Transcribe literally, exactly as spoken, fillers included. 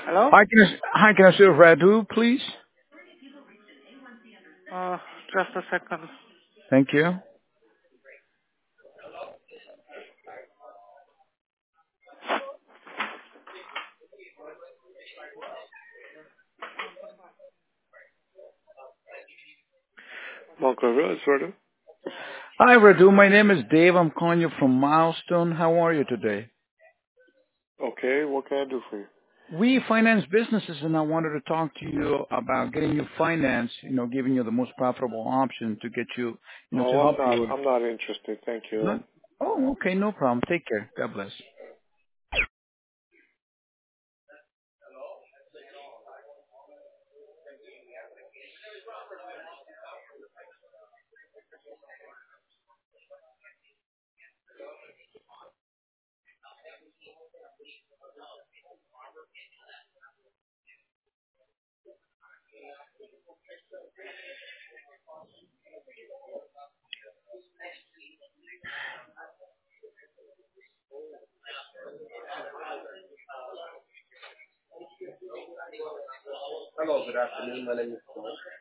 Hello? Hi, can I, hi, can I see Radu, please? Uh, just a second. Thank you. Marco Rose, Rhoda. Hi, Radu. My name is Dave. I'm calling you from Milestone. How are you today? Okay, what can I do for you? We finance businesses, and I wanted to talk to you about getting you finance, you know, giving you the most profitable option to get you, you know, to Oh, I'm help not, you. I'm not interested. Thank you. Not, oh, okay, no problem. Take care. God bless. Hello, good afternoon. My name is Paul.